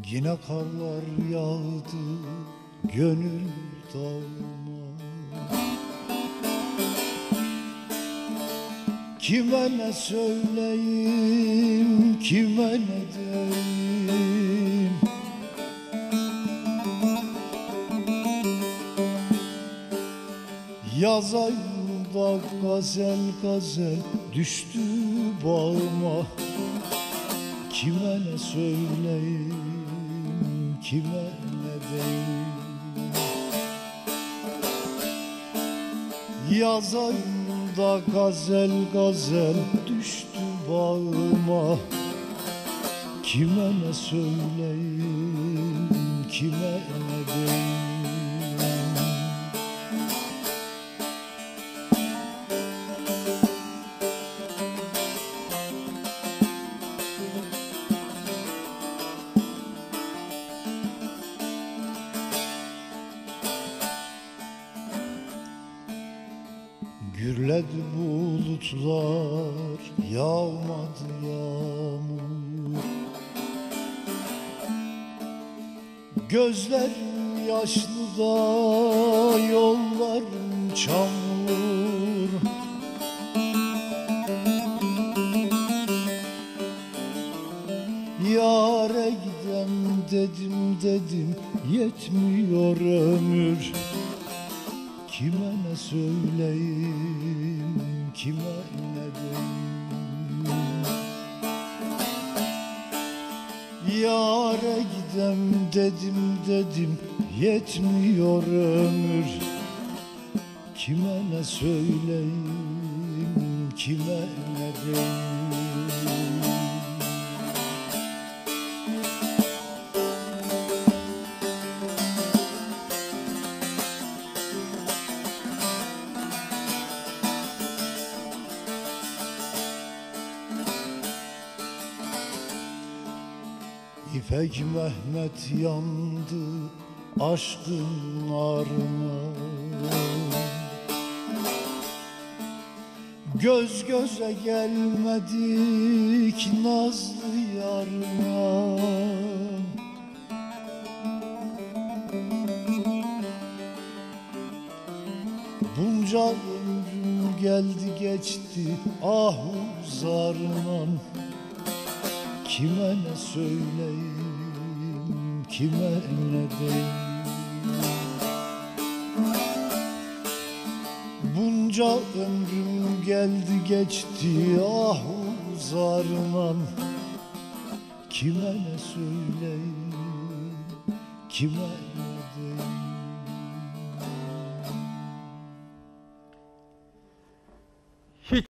Yine karlar yağdı gönül dağıma. Kime ne söyleyeyim, kime ne diyeyim? Yaz ayında gazel gazel düştü bağıma. Kime ne söyleyeyim, kime ne diyeyim? Yaz ayında gazel gazel düştü bağıma. Kime ne söyleyeyim, kime ne diyeyim? Gürledi bulutlar, yağmadı yağmur. Gözlerim yaşlı da yollarım çamur. Yâre gidem dedim dedim, yetmiyor ömür. Kime ne söyleyeyim, kime ne diyeyim? Yâre gidem dedim dedim, yetmiyor ömür. Kime ne söyleyeyim, kime ne diyeyim? İpek Mehmet yandı aşkın narına. Göz göze gelmedik nazlı yarına. Bunca ömrüm geldi geçti ahu zarına. Kime ne söyleyeyim, kime ne diyeyim? Bunca ömrüm geldi geçti ahu zarman. Kime ne söyleyeyim, kime ne